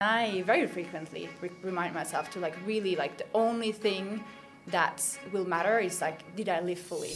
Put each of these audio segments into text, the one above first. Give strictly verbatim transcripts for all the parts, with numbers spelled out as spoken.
I very frequently re- remind myself to like really like the only thing that will matter is like, did I live fully?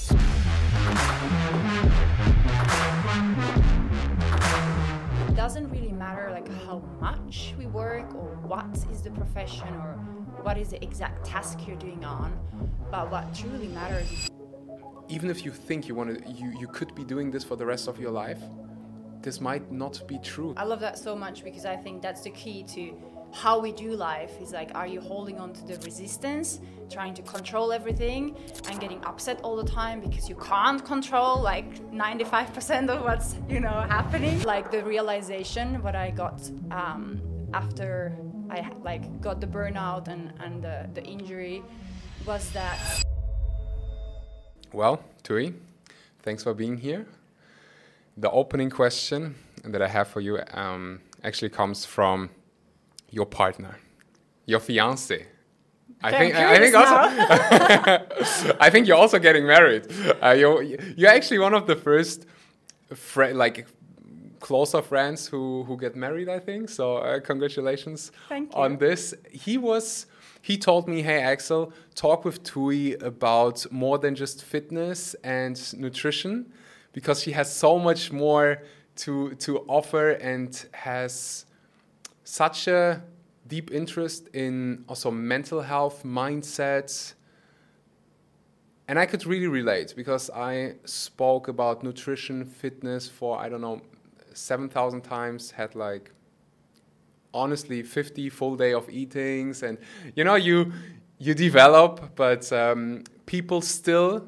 It doesn't really matter like how much we work or what is the profession or what is the exact task you're doing on, but what truly matters is even if you think you want to, you, you could be doing this for the rest of your life, this might not be true. I love that so much because I think that's the key to how we do life is like, are you holding on to the resistance, trying to control everything and getting upset all the time because you can't control like ninety-five percent of what's, you know, happening. Like the realization what I got um, after I like got the burnout and, and the, the injury was that. Well, Tui, thanks for being here. The opening question that I have for you um, actually comes from your partner, your fiance. I Okay, think. I'm I think curious also. I think you're also getting married. Uh, you're you're actually one of the first, fri- like, closer friends who who get married. I think so. Uh, congratulations Thank you. on this. He was. He told me, "Hey Axel, talk with Tui about more than just fitness and nutrition, because she has so much more to to offer and has such a deep interest in also mental health, mindset." And I could really relate because I spoke about nutrition, fitness for, I don't know, seven thousand times, had like, honestly, fifty full day of eatings. And, you know, you you develop, but um, people still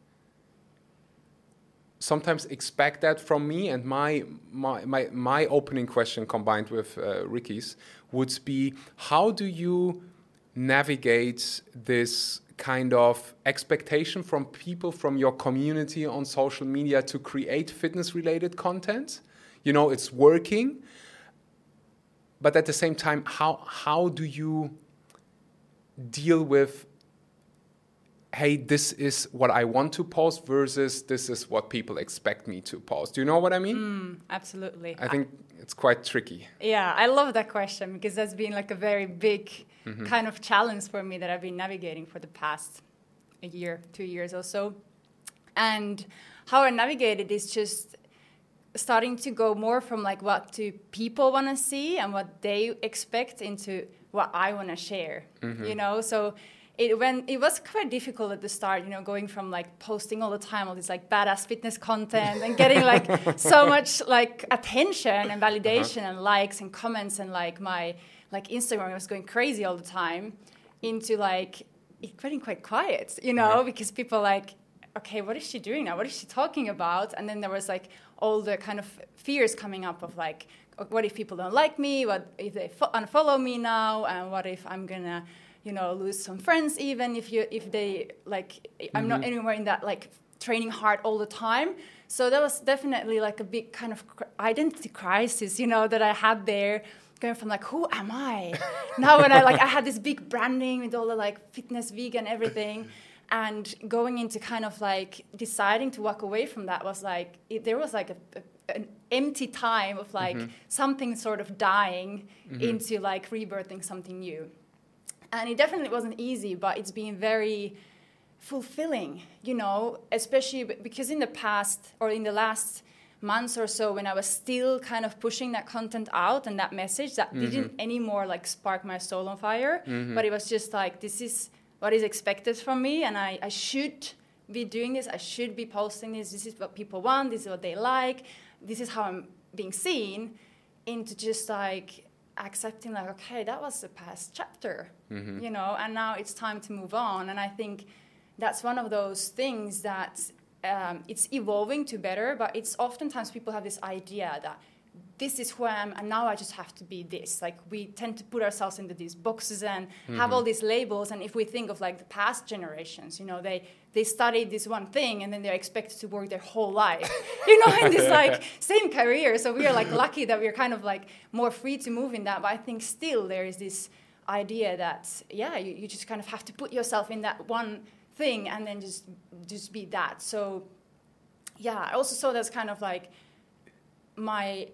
sometimes expect that from me, and my my my, my opening question combined with uh, Ricky's would be, how do you navigate this kind of expectation from people from your community on social media to create fitness related content? You know, it's working, but at the same time, how how do you deal with, hey, this is what I want to post versus this is what people expect me to post? Do you know what I mean? Mm, absolutely. I think it's quite tricky. Yeah, I love that question because that's been like a very big Mm-hmm. kind of challenge for me that I've been navigating for the past a year, two years or so. And how I navigate it is just starting to go more from like what do people want to see and what they expect into what I want to share, Mm-hmm. you know? So it when it was quite difficult at the start, you know, going from like posting all the time all this like badass fitness content and getting like so much like attention and validation uh-huh. and likes and comments and like my like Instagram was going crazy all the time into like it getting quite quiet, you know, uh-huh. because people like, okay, what is she doing now? What is she talking about? And then there was like all the kind of fears coming up of like, what if people don't like me? What if they fo- unfollow me now? And what if I'm gonna, you know, lose some friends even if you if they like mm-hmm. I'm not anywhere in that like training hard all the time. So that was definitely like a big kind of identity crisis, you know, that I had there. Going from like, who am I? Now when I like, I had this big branding with all the like fitness, vegan, everything. And going into kind of like deciding to walk away from that was like, it, there was like a, a, an empty time of like mm-hmm. something sort of dying mm-hmm. into like rebirthing something new. And it definitely wasn't easy, but it's been very fulfilling, you know, especially because in the past or in the last months or so when I was still kind of pushing that content out and that message that mm-hmm. didn't anymore like spark my soul on fire, mm-hmm. but it was just like, this is what is expected from me and I, I should be doing this, I should be posting this, this is what people want, this is what they like, this is how I'm being seen, into just like accepting like, okay, that was the past chapter, mm-hmm. you know, and now it's time to move on. And I think that's one of those things that Um, it's evolving to better, but it's oftentimes people have this idea that this is who I am, and now I just have to be this. Like we tend to put ourselves into these boxes and mm-hmm. have all these labels. And if we think of like the past generations, you know, they they studied this one thing and then they're expected to work their whole life, you know, in this like same career. So we are like lucky that we're kind of like more free to move in that. But I think still there is this idea that yeah, you, you just kind of have to put yourself in that one thing and then just just be that. So yeah, I also saw that's kind of like my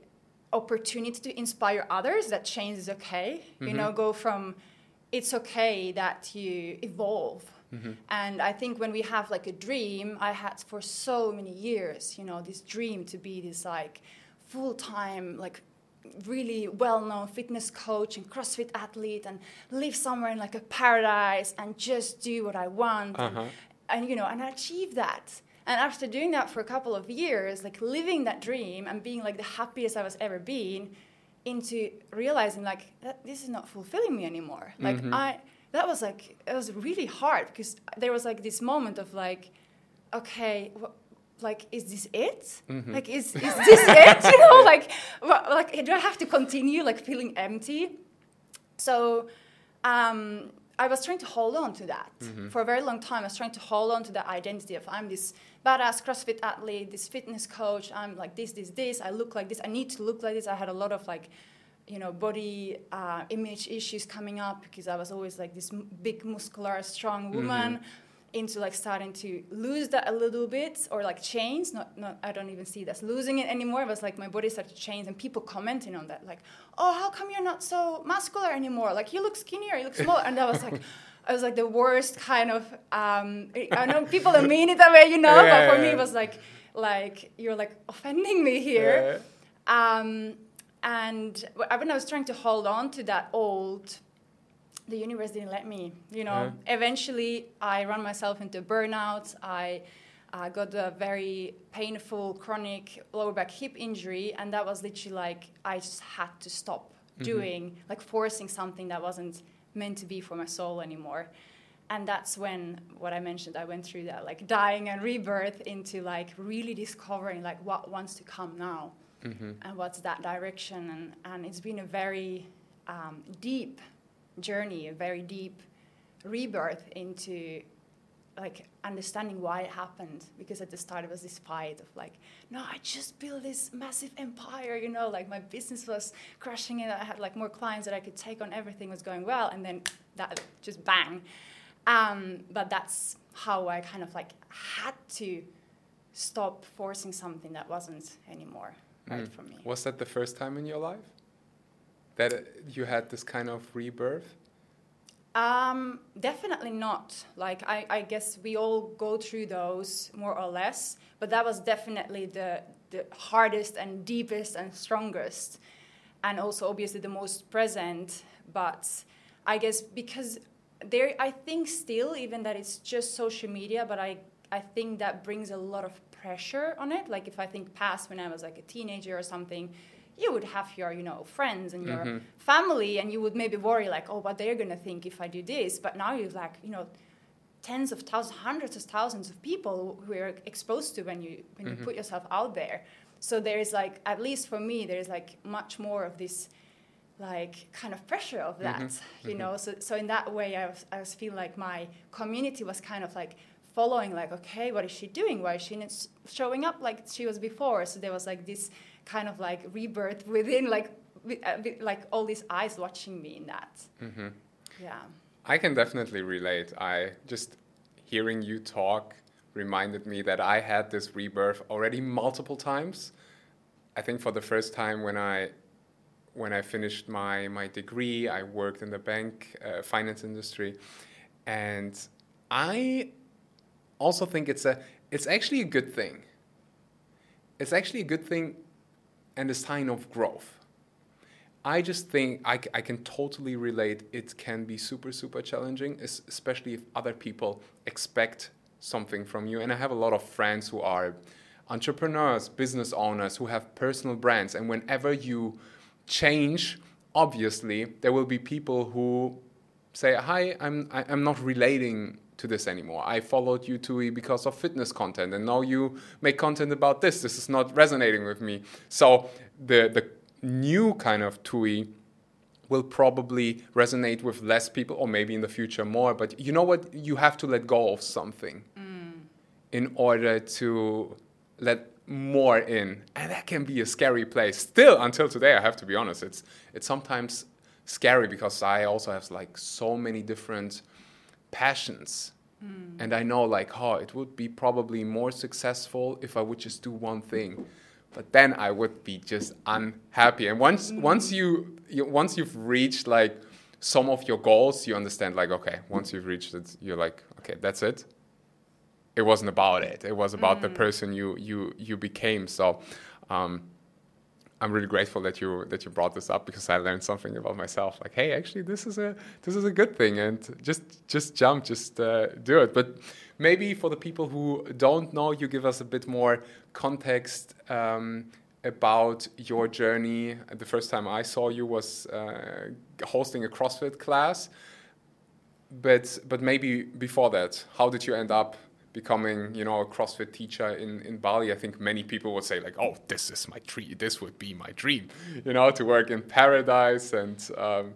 opportunity to inspire others that change is okay. Mm-hmm. You know, go from it's okay that you evolve. Mm-hmm. And I think when we have like a dream, I had for so many years, you know, this dream to be this like full-time, like really well-known fitness coach and CrossFit athlete and live somewhere in like a paradise and just do what I want. Uh-huh. and, and, you know, and achieve that. And after doing that for a couple of years, like living that dream and being like the happiest I was ever been, into realizing like that this is not fulfilling me anymore. Like mm-hmm. I, that was like, it was really hard because there was like this moment of like, okay, wh- like, is this it? Mm-hmm. Like, is, is this it? You know, like, wh- like, do I have to continue like feeling empty? So, um, I was trying to hold on to that mm-hmm. for a very long time. I was trying to hold on to that identity of I'm this badass CrossFit athlete, this fitness coach. I'm like this, this, this. I look like this. I need to look like this. I had a lot of like, you know, body uh, image issues coming up because I was always like this m- big, muscular, strong woman. Mm-hmm. Into like starting to lose that a little bit or like change. Not, not. I don't even see it as losing it anymore. It was like my body started to change and people commenting on that, like, "Oh, how come you're not so muscular anymore? Like you look skinnier, you look smaller." And that was like, I was like the worst kind of. Um, I know people don't mean it that way, you know, yeah, but for yeah. me it was like, like you're like offending me here. Yeah. Um, and when I was trying to hold on to that old. The universe didn't let me, you know. Yeah. Eventually, I ran myself into burnout. I uh, got a very painful, chronic lower back hip injury, and that was literally like I just had to stop mm-hmm. doing, like forcing something that wasn't meant to be for my soul anymore. And that's when, what I mentioned, I went through that, like dying and rebirth into like really discovering like what wants to come now mm-hmm. and what's that direction. And, and it's been a very um, deep journey, a very deep rebirth into like understanding why it happened, because at the start it was this fight of like, no, I just built this massive empire, you know, like my business was crushing it, I had like more clients that I could take on, everything was going well, and then that just bang. Um, but that's how I kind of like had to stop forcing something that wasn't anymore right mm. for me. Was that the first time in your life that you had this kind of rebirth? Um, definitely not. Like, I, I guess we all go through those more or less, but that was definitely the, the hardest and deepest and strongest, and also obviously the most present. But I guess because there, I think still, even that it's just social media, but I, I think that brings a lot of pressure on it. Like if I think past when I was like a teenager or something, you would have your, you know, friends and your mm-hmm. family, and you would maybe worry like, oh, what they're going to think if I do this. But now you're like, you know, tens of thousands, hundreds of thousands of people who are exposed to when you when mm-hmm. you put yourself out there. So there is like, at least for me, there's like much more of this like kind of pressure of that, mm-hmm. you mm-hmm. know. So so in that way, I was, I was feel like my community was kind of like following like, okay, what is she doing? Why is she not showing up like she was before? So there was like this kind of like rebirth within, like like all these eyes watching me in that. Mm-hmm. Yeah. I can definitely relate. I just hearing you talk reminded me that I had this rebirth already multiple times. I think for the first time when I when I finished my my degree, I worked in the bank uh, finance industry, and I also think it's a it's actually a good thing. It's actually a good thing. And a sign of growth. I just think I, I can totally relate. It can be super, super challenging, especially if other people expect something from you. And I have a lot of friends who are entrepreneurs, business owners, who have personal brands. And whenever you change, obviously, there will be people who say, hi, I'm I'm not relating to this anymore. I followed you, Tui, because of fitness content, and now you make content about this. This is not resonating with me. So the the new kind of Tui will probably resonate with less people, or maybe in the future more. But you know what? You have to let go of something mm. in order to let more in, and that can be a scary place. Still, until today, I have to be honest. It's it's sometimes scary because I also have like so many different passions. Mm. And I know like, oh, it would be probably more successful if I would just do one thing. but then I would be just unhappy. And once mm. once you, you once you've reached like some of your goals, you understand like, okay, once you've reached it, you're like, okay, that's it. It wasn't about it. It was about mm. the person you you you became. So um, I'm really grateful that you that you brought this up, because I learned something about myself. Like, hey, actually, this is a this is a good thing, and just just jump, just uh, do it. But maybe for the people who don't know, you give us a bit more context um, about your journey. The first time I saw you was uh, hosting a CrossFit class. But but maybe before that, how did you end up becoming, you know, a CrossFit teacher in, in Bali? I think many people would say like, oh, this is my dream. This would be my dream, you know, to work in paradise. And um,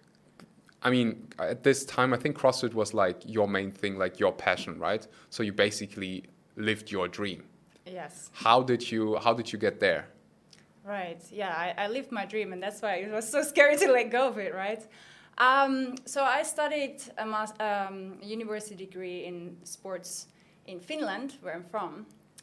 I mean, at this time, I think CrossFit was like your main thing, like your passion, right? So you basically lived your dream. Yes. How did you How did you get there? Right. Yeah, I, I lived my dream, and that's why it was so scary to let go of it, right? Um, so I studied a mas- um, university degree in sports in Finland, where I'm from,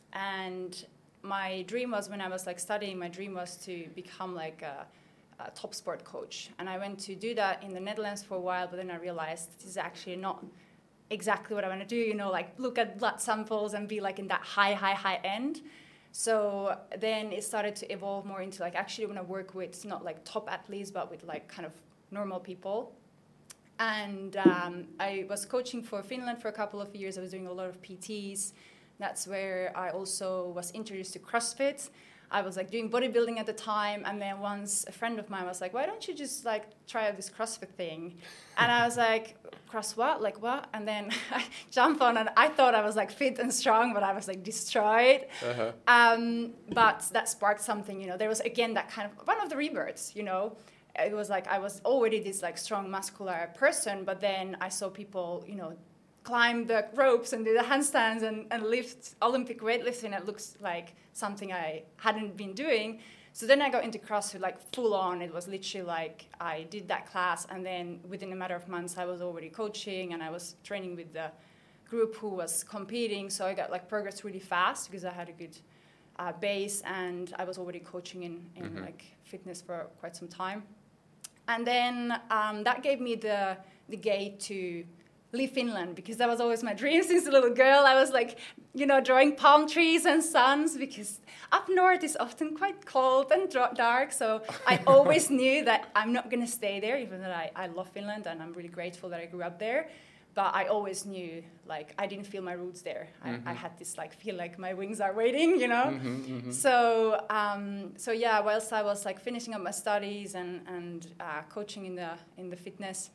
and my dream was, when I was like studying, my dream was to become like a, a top sport coach. And I went to do that in the Netherlands for a while, but then I realized this is actually not exactly what I want to do, you know, like look at blood samples and be like in that high, high, high end. So then it started to evolve more into like, actually want to work with not like top athletes, but with like kind of normal people. And um, I was coaching for Finland for a couple of years. I was doing a lot of P Ts. That's where I also was introduced to CrossFit. I was like doing bodybuilding at the time, and then once a friend of mine was like, why don't you just like try out this CrossFit thing? And I was like, cross what? Like what? And then I jumped on, and I thought I was like fit and strong, but I was like destroyed. Uh-huh. Um, but that sparked something, you know. There was again that kind of one of the rebirths, you know. It was like I was already this like strong muscular person, but then I saw people, you know, climb the ropes and do the handstands and, and lift Olympic weightlifting. It looks like something I hadn't been doing. So then I got into CrossFit like full on. It was literally like I did that class, and then within a matter of months I was already coaching, and I was training with the group who was competing. So I got like progress really fast because I had a good uh, base, and I was already coaching in, in mm-hmm. like fitness for quite some time. And then um, that gave me the the gate to leave Finland, because that was always my dream since a little girl. I was like, you know, drawing palm trees and suns, because up north is often quite cold and dark. So I always knew that I'm not going to stay there, even though I, I love Finland and I'm really grateful that I grew up there. But I always knew, like, I didn't feel my roots there. Mm-hmm. I, I had this, like, feel like my wings are waiting, you know? Mm-hmm, mm-hmm. So, um, so yeah, whilst I was, like, finishing up my studies and, and uh, coaching in the in the fitness,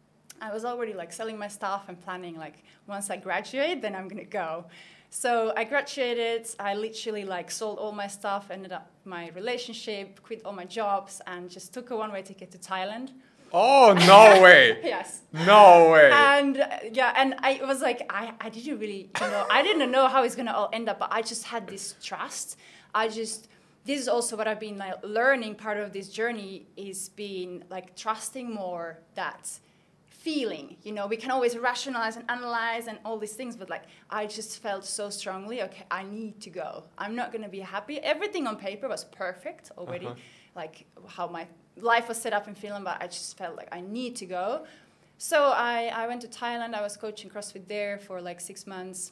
I was already, like, selling my stuff and planning, like, once I graduate, then I'm going to go. So I graduated. I literally, like, sold all my stuff, ended up my relationship, quit all my jobs, and just took a one-way ticket to Thailand. Oh, no way. Yes. No way. And uh, yeah, and I was like, I, I didn't really, you know, I didn't know how it's going to all end up, but I just had this trust. I just, this is also what I've been like learning. Part of this journey is being like trusting more that feeling, you know, we can always rationalize and analyze and all these things, but like, I just felt so strongly, okay, I need to go. I'm not going to be happy. Everything on paper was perfect already, uh-huh. like how my life was set up in Finland, but I just felt like I need to go. So I, I went to Thailand. I was coaching CrossFit there for like six months.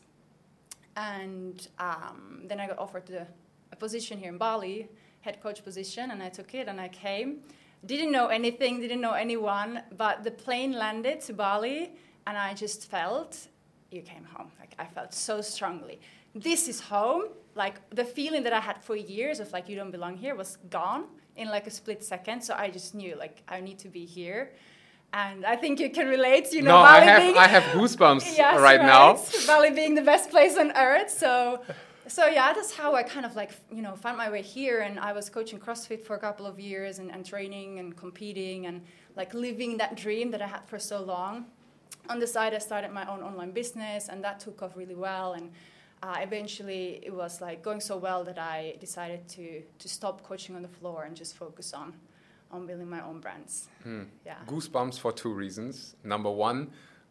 And um, then I got offered a, a position here in Bali, head coach position, and I took it and I came. Didn't know anything, didn't know anyone, but the plane landed to Bali and I just felt, you came home. Like I felt so strongly. This is home. Like the feeling that I had for years of like, you don't belong here was gone in like a split second. So I just knew like I need to be here. And I think you can relate, you know, no, Bali I have, being, I have goosebumps yes, right, right now. Bali being the best place on earth. So, so yeah, that's how I kind of like, you know, found my way here. And I was coaching CrossFit for a couple of years and, and training and competing and like living that dream that I had for so long. On the side, I started my own online business and that took off really well. And uh, eventually it was like going so well that I decided to to stop coaching on the floor and just focus on on building my own brands. Hmm. Yeah. Goosebumps for two reasons. Number one,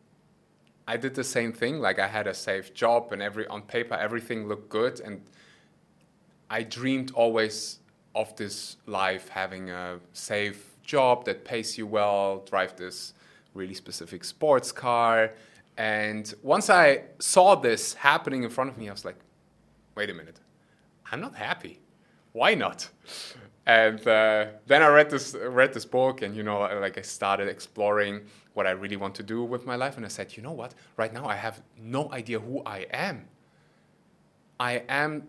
I did the same thing. Like I had a safe job and every on paper everything looked good, and I dreamed always of this life, having a safe job that pays you well, drive this really specific sports car. And once I saw this happening in front of me, I was like, wait a minute, I'm not happy. Why not? And uh, then I read this read this book, and you know, like I started exploring what I really want to do with my life. And I said, you know what? Right now, I have no idea who I am. I am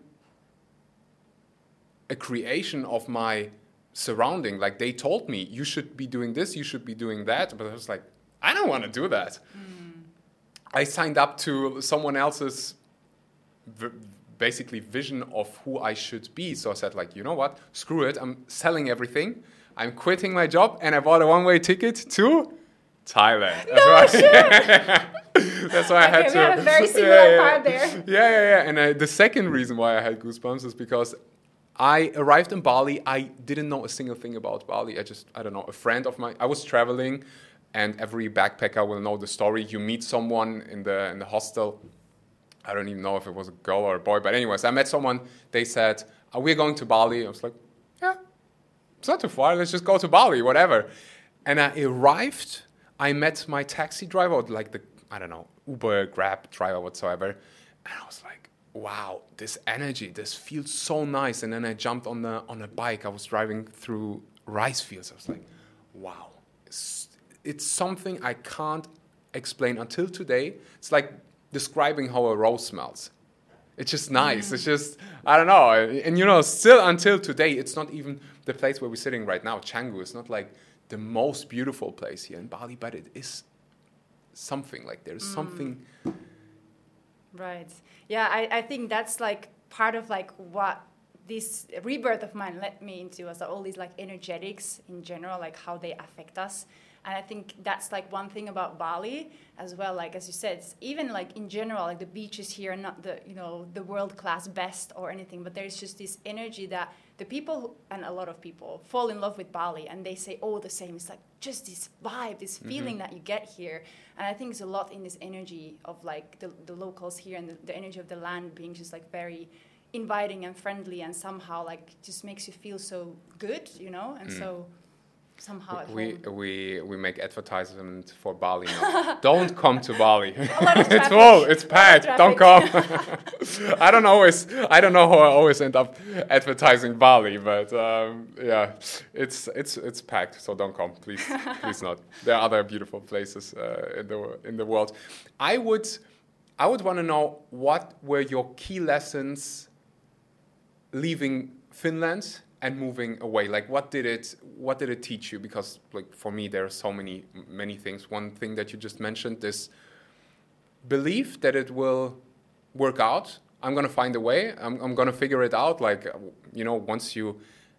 a creation of my surrounding. Like they told me, you should be doing this, you should be doing that. But I was like, I don't want to do that. Mm. I signed up to someone else's v- basically vision of who I should be. So I said like, you know what? Screw it. I'm selling everything. I'm quitting my job, and I bought a one-way ticket to Thailand. That's no, why, sure. That's why I had okay, to. We had a very similar yeah, yeah, part there. Yeah, yeah, yeah. And uh, the second reason why I had goosebumps is because I arrived in Bali. I didn't know a single thing about Bali. I just, I don't know, a friend of mine. I was traveling, and every backpacker will know the story. You meet someone in the in the hostel. I don't even know if it was a girl or a boy, but anyways, I met someone. They said, "Are we going to Bali?" I was like, "Yeah, it's not too far. Let's just go to Bali, whatever." And I arrived. I met my taxi driver, or like the I don't know Uber, Grab driver, whatsoever, and I was like, wow, this energy, this feels so nice. And then I jumped on the on a bike. I was driving through rice fields. I was like, wow, it's, it's something I can't explain until today. It's like describing how a rose smells. It's just nice. Mm. It's just, I don't know. And you know, still until today, it's not even the place where we're sitting right now, Canggu. It's not like the most beautiful place here in Bali, but it is something. Like there's mm. something. Right. Yeah, I, I think that's like part of like what this rebirth of mine led me into, was all these like energetics in general, like how they affect us. And I think that's like one thing about Bali as well. Like, as you said, it's even like in general, like the beaches here are not the, you know, the world-class best or anything, but there's just this energy that the people, who, and a lot of people, fall in love with Bali, and they say, oh, the same. It's like just this vibe, this feeling mm-hmm. that you get here. And I think it's a lot in this energy of like the, the locals here, and the, the energy of the land being just like very inviting and friendly, and somehow like just makes you feel so good, you know, and mm. so somehow at we home. we we make advertisement for Bali now. Don't come to Bali. It's full. It's packed. Don't come. I don't always. I don't know how I always end up advertising Bali, but um, yeah, it's it's it's packed. So don't come, please. Please not. There are other beautiful places uh, in the in the world. I would I would want to know, what were your key lessons leaving Finland and moving away? Like, what did it what did it teach you? Because like for me, there are so many many things. One thing that you just mentioned, this belief that it will work out. I'm gonna find a way. I'm I'm gonna figure it out. Like, you know, once you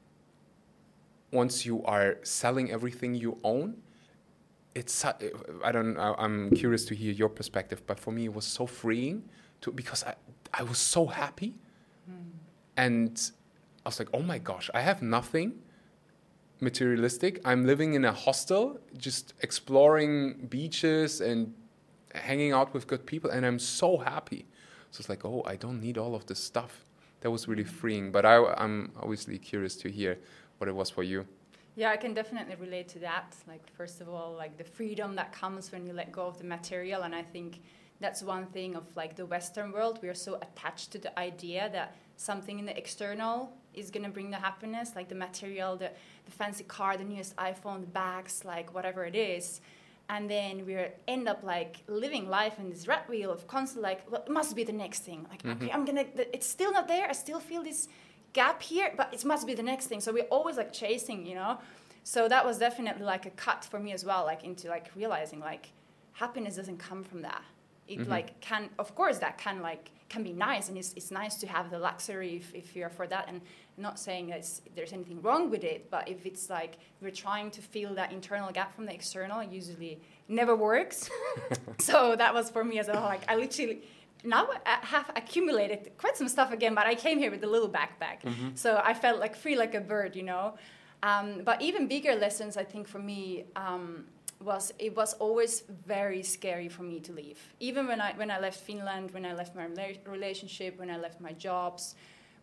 once you are selling everything you own, it's I don't I'm curious to hear your perspective. But for me, it was so freeing to because I I was so happy, mm. and I was like, oh my gosh, I have nothing materialistic. I'm living in a hostel, just exploring beaches and hanging out with good people, and I'm so happy. So it's like, oh, I don't need all of this stuff. That was really freeing. But I, I'm obviously curious to hear what it was for you. Yeah, I can definitely relate to that. Like, first of all, like the freedom that comes when you let go of the material. And I think that's one thing of like the Western world. We are so attached to the idea that something in the external is going to bring the happiness, like the material, the, the fancy car, the newest iPhone, the bags, like whatever it is. And then we end up like living life in this rat wheel of constant like, well, it must be the next thing. Like, mm-hmm. okay, I'm going to, it's still not there. I still feel this gap here, but it must be the next thing. So we're always like chasing, you know? So that was definitely like a cut for me as well, like into like realizing like happiness doesn't come from that. It mm-hmm. like can, of course that can like, can be nice, and it's it's nice to have the luxury if, if you're for that, and not saying that there's anything wrong with it, but if it's like we're trying to fill that internal gap from the external, it usually never works. So that was for me as well. Like I literally now I have accumulated quite some stuff again, but I came here with a little backpack, mm-hmm. so I felt like free like a bird, you know. Um, but even bigger lessons, I think for me. Um, was it was always very scary for me to leave. Even when I when I left Finland, when I left my relationship, when I left my jobs,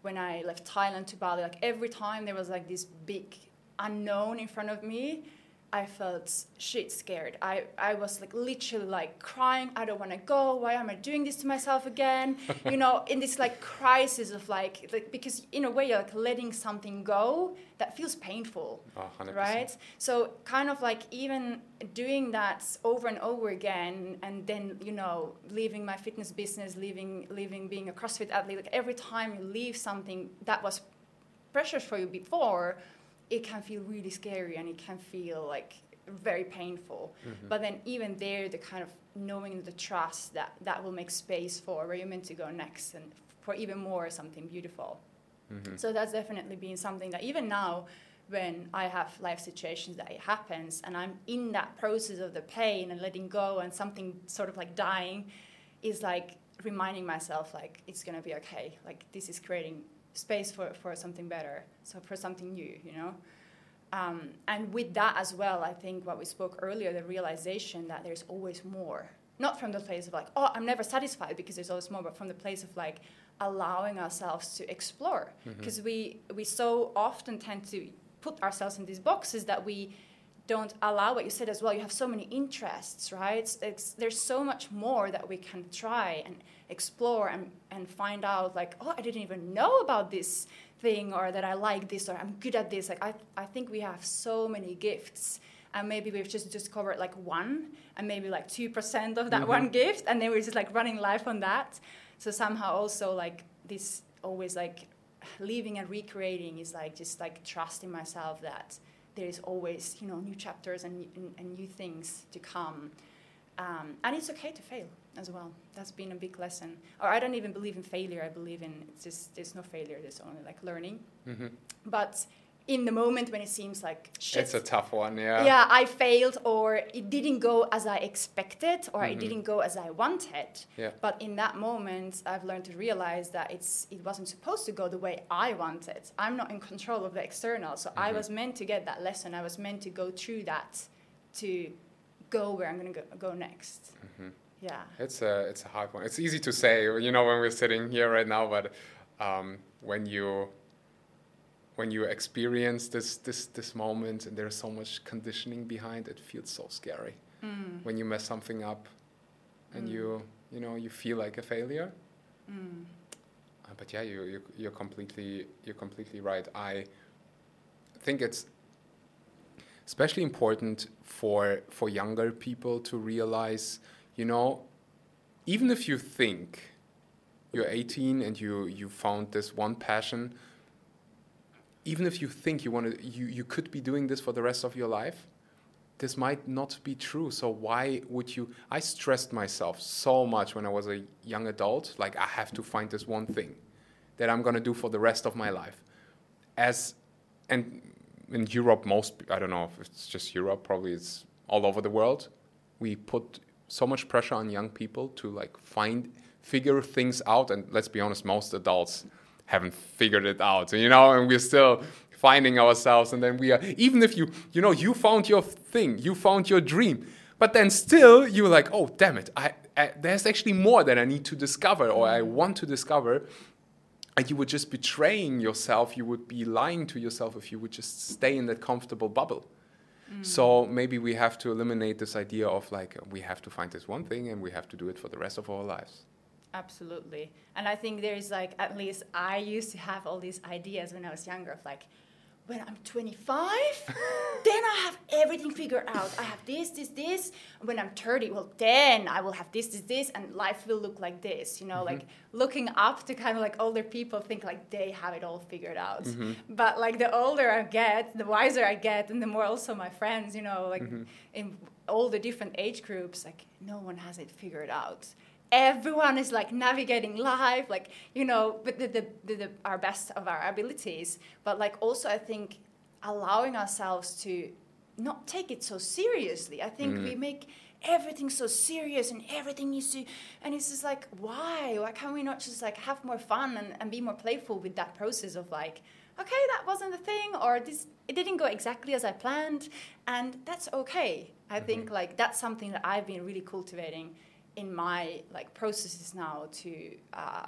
when I left Thailand to Bali, like every time there was like this big unknown in front of me, I felt shit scared. I, I was like literally like crying. I don't want to go. Why am I doing this to myself again? You know, in this like crisis of like, like, because in a way you're like letting something go that feels painful, oh, one hundred percent. Right? So kind of like even doing that over and over again, and then, you know, leaving my fitness business, leaving, leaving being a CrossFit athlete, like every time you leave something that was pressure for you before, it can feel really scary and it can feel like very painful. Mm-hmm. But then even there, the kind of knowing the trust that that will make space for where you're meant to go next and for even more something beautiful. Mm-hmm. So that's definitely been something that even now when I have life situations that it happens and I'm in that process of the pain and letting go and something sort of like dying, is like reminding myself like it's going to be okay. Like this is creating space for, for something better, so for something new, you know. Um, and with that as well, I think what we spoke earlier, the realization that there's always more. Not from the place of like, oh, I'm never satisfied because there's always more, but from the place of like allowing ourselves to explore. Because mm-hmm. we, we so often tend to put ourselves in these boxes that we don't allow what you said as well. You have so many interests, right? It's, there's so much more that we can try and explore and, and find out like, oh, I didn't even know about this thing, or that I like this, or I'm good at this. Like I, I think we have so many gifts, and maybe we've just discovered like one, and maybe like two percent of that mm-hmm. one gift, and then we're just like running life on that. So somehow also like this always like leaving and recreating is like just like trusting myself that there is always, you know, new chapters and, and, and new things to come. Um, and it's okay to fail as well. That's been a big lesson. Or I don't even believe in failure. I believe in, it's just, there's no failure. There's only like learning. Mm-hmm. But in the moment when it seems like shit. It's a tough one, yeah. Yeah, I failed, or it didn't go as I expected, or mm-hmm. it didn't go as I wanted. Yeah. But in that moment, I've learned to realize that it's it wasn't supposed to go the way I wanted. I'm not in control of the external. So mm-hmm. I was meant to get that lesson. I was meant to go through that to go where I'm going to go, go next. Mm-hmm. Yeah. It's a, it's a hard one. It's easy to say, you know, when we're sitting here right now, but um, when you... when you experience this, this this moment and there's so much conditioning behind, it feels so scary. Mm. When you mess something up and mm. you you know you feel like a failure. Mm. Uh, but yeah, you, you you're completely you're completely right. I think it's especially important for for younger people to realize, you know, even if you think you're eighteen and you you found this one passion, even if you think you want to, you, you could be doing this for the rest of your life, this might not be true. So why would you? I stressed myself so much when I was a young adult. Like, I have to find this one thing that I'm going to do for the rest of my life. As, and in Europe, most, I don't know if it's just Europe, probably it's all over the world. We put so much pressure on young people to like find, figure things out. And let's be honest, most adults haven't figured it out, you know, and we're still finding ourselves. And then we are, even if you, you know, you found your thing, you found your dream, but then still you're like, oh, damn it, I, I there's actually more that I need to discover, or I want to discover. And you would just betraying yourself, you would be lying to yourself if you would just stay in that comfortable bubble. Mm. So maybe we have to eliminate this idea of like, we have to find this one thing and we have to do it for the rest of our lives. Absolutely. And I think there's like, at least I used to have all these ideas when I was younger of like, when I'm twenty-five, then I have everything figured out. I have this, this, this. When I'm thirty, well, then I will have this, this, this, and life will look like this. You know, mm-hmm. like looking up to kind of like older people think like they have it all figured out. Mm-hmm. But like the older I get, the wiser I get, and the more also my friends, you know, like mm-hmm. in all the different age groups, like no one has it figured out. Everyone is like navigating life, like, you know, with the, the, the, the, our best of our abilities. But like also, I think allowing ourselves to not take it so seriously. I think mm. we make everything so serious and everything needs to, and it's just like, why? Why can't we not just like have more fun and, and be more playful with that process of like, okay, that wasn't the thing, or this, it didn't go exactly as I planned, and that's okay. I mm-hmm. think like that's something that I've been really cultivating in my like processes now to um,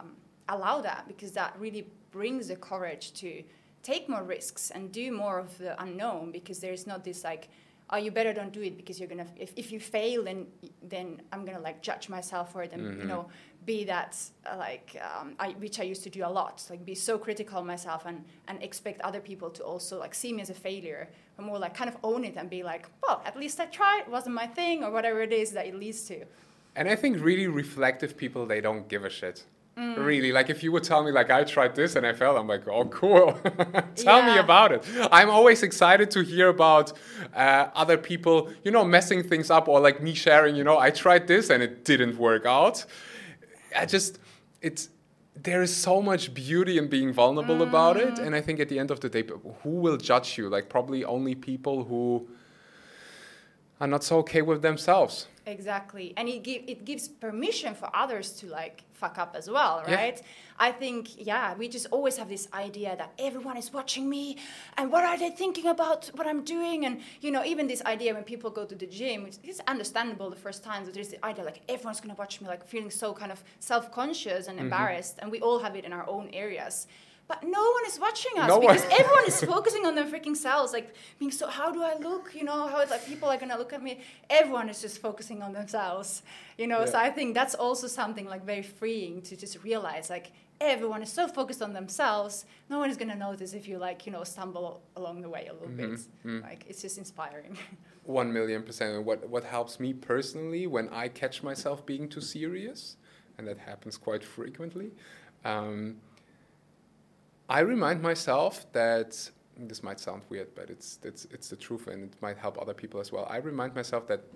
allow that, because that really brings the courage to take more risks and do more of the unknown, because there's not this like, oh, you better don't do it because you're gonna, if, if you fail, then then I'm gonna like judge myself for it and mm-hmm. you know, be that uh, like um, I, which I used to do a lot, like be so critical of myself and and expect other people to also like see me as a failure, but more like kind of own it and be like, well, at least I tried, it wasn't my thing, or whatever it is that it leads to. And I think really reflective people, they don't give a shit. Mm. Really, like if you would tell me like I tried this and I failed, I'm like, oh, cool. Tell yeah. me about it. I'm always excited to hear about uh, other people, you know, messing things up, or like me sharing, you know, I tried this and it didn't work out. I just, it's, there is so much beauty in being vulnerable mm. about it. And I think at the end of the day, who will judge you? Like probably only people who are not so okay with themselves. Exactly. And it, give, it gives permission for others to like fuck up as well, right? Yeah. I think, yeah, we just always have this idea that everyone is watching me and what are they thinking about what I'm doing? And, you know, even this idea when people go to the gym, which is understandable the first time, that there's the idea like everyone's going to watch me, like feeling so kind of self-conscious and mm-hmm. embarrassed. And we all have it in our own areas. But no one is watching us no because everyone is focusing on their freaking selves, like being so, how do I look? You know, how it's like people are gonna look at me. Everyone is just focusing on themselves, you know. Yeah. So I think that's also something like very freeing to just realize, like everyone is so focused on themselves. No one is gonna notice if you like, you know, stumble along the way a little mm-hmm. bit. Mm-hmm. Like it's just inspiring. One million percent. What what helps me personally when I catch myself being too serious, and that happens quite frequently. Um, I remind myself that, this might sound weird, but it's, it's it's the truth, and it might help other people as well. I remind myself that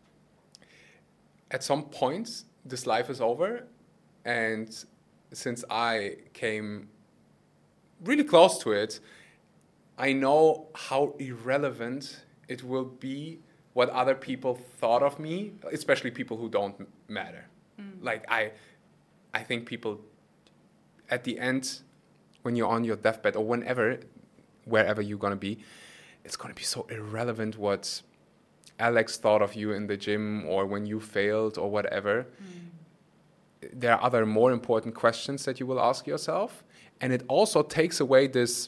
at some point this life is over, and since I came really close to it, I know how irrelevant it will be what other people thought of me, especially people who don't m- matter. Mm. Like I, I think people at the end, when you're on your deathbed or whenever, wherever you're going to be, it's going to be so irrelevant what Alex thought of you in the gym or when you failed or whatever. Mm. There are other more important questions that you will ask yourself. And it also takes away this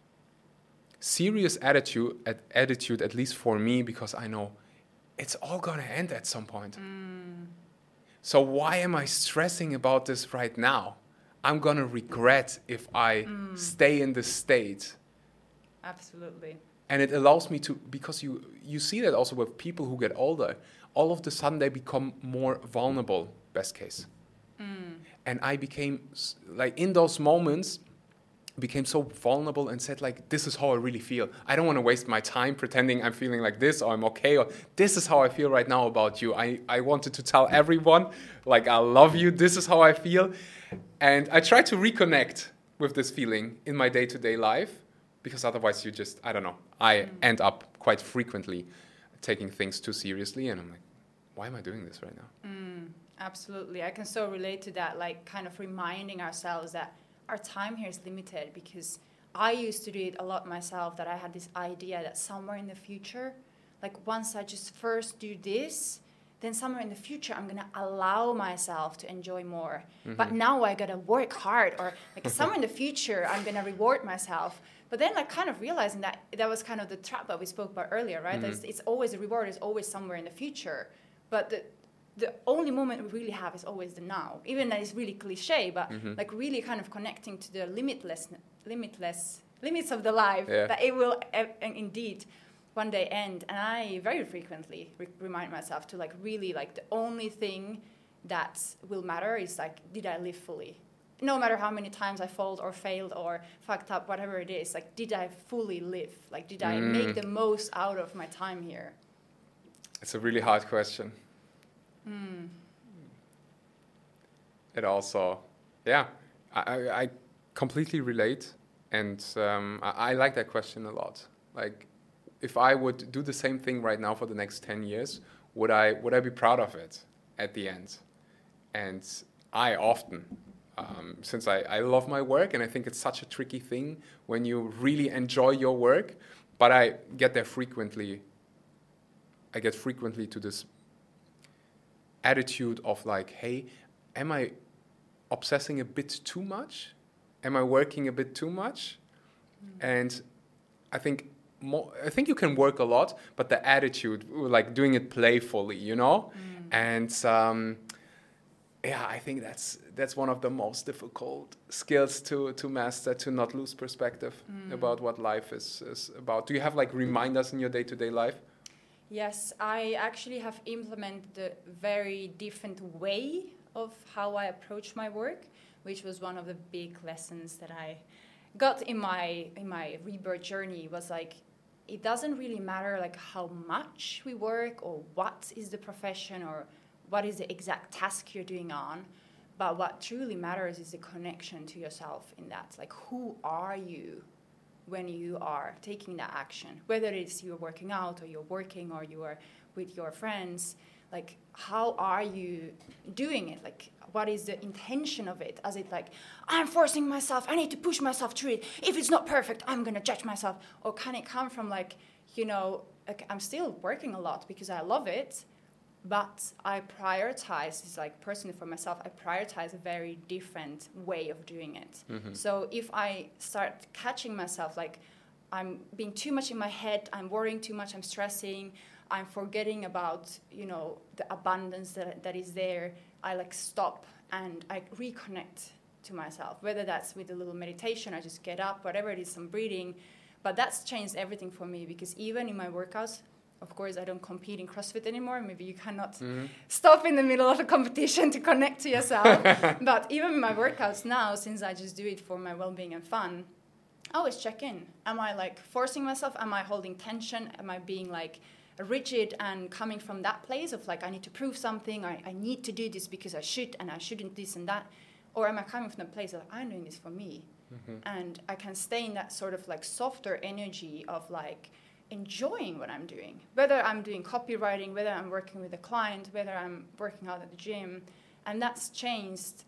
serious attitude, attitude, at least for me, because I know it's all going to end at some point. Mm. So why am I stressing about this right now? I'm going to regret if I mm. stay in this state. Absolutely. And it allows me to, because you, you see that also with people who get older, all of a sudden they become more vulnerable, best case. Mm. And I became, like in those moments, became so vulnerable and said like, this is how I really feel. I don't want to waste my time pretending I'm feeling like this or I'm okay, or this is how I feel right now about you. I, I wanted to tell everyone, like, I love you, this is how I feel. And I try to reconnect with this feeling in my day-to-day life, because otherwise you just, I don't know, I mm. end up quite frequently taking things too seriously, and I'm like, why am I doing this right now? Mm, absolutely. I can so relate to that, like kind of reminding ourselves that our time here is limited, because I used to do it a lot myself, that I had this idea that somewhere in the future, like once I just first do this, then somewhere in the future, I'm going to allow myself to enjoy more. Mm-hmm. But now I got to work hard, or like somewhere in the future, I'm going to reward myself. But then like kind of realizing that that was kind of the trap that we spoke about earlier, right? Mm-hmm. It's, it's always, the reward is always somewhere in the future. But the the only moment we really have is always the now. Even that is really cliche, but mm-hmm. like really kind of connecting to the limitless, limitless limits of the life, yeah. that it will uh, indeed one day end. And I very frequently re- remind myself to like really like the only thing that will matter is like, did I live fully? No matter how many times I failed or failed or fucked up, whatever it is, like did I fully live? Like did I mm. make the most out of my time here? It's a really hard question. Mm. It also, yeah, I, I completely relate, and um, I, I like that question a lot. Like, if I would do the same thing right now for the next ten years, would I would I be proud of it at the end? And I often, um, since I, I love my work, and I think it's such a tricky thing when you really enjoy your work, but I get there frequently. I get frequently to this attitude of like, hey, am I obsessing a bit too much? Am I working a bit too much? Mm. And I think more, I think you can work a lot, but the attitude, like doing it playfully, you know? Mm. And um, yeah, I think that's that's one of the most difficult skills to to master, to not lose perspective mm. about what life is, is about. Do you have like reminders in your day-to-day life? Yes, I actually have implemented a very different way of how I approach my work, which was one of the big lessons that I got in my in my rebirth journey. Was like, it doesn't really matter like how much we work or what is the profession or what is the exact task you're doing on, but what truly matters is the connection to yourself in that. Like, who are you when you are taking that action? Whether it's you're working out or you're working or you are with your friends, like, how are you doing it? Like, what is the intention of it? Is it like, I'm forcing myself, I need to push myself through it. If it's not perfect, I'm going to judge myself. Or can it come from like, you know, like, I'm still working a lot because I love it, but I prioritize, it's like personally for myself, I prioritize a very different way of doing it. Mm-hmm. So if I start catching myself, like I'm being too much in my head, I'm worrying too much, I'm stressing, I'm forgetting about, you know, the abundance that that is there, I like stop and I reconnect to myself, whether that's with a little meditation, I just get up, whatever it is, some breathing. But that's changed everything for me, because even in my workouts, of course, I don't compete in CrossFit anymore. Maybe you cannot mm-hmm. stop in the middle of a competition to connect to yourself. But even in my workouts now, since I just do it for my well-being and fun, I always check in. Am I like forcing myself? Am I holding tension? Am I being like rigid and coming from that place of like, I need to prove something, or I need to do this because I should and I shouldn't this and that? Or am I coming from the place of I'm doing this for me? Mm-hmm. And I can stay in that sort of like softer energy of like, enjoying what I'm doing, whether I'm doing copywriting, whether I'm working with a client, whether I'm working out at the gym. And that's changed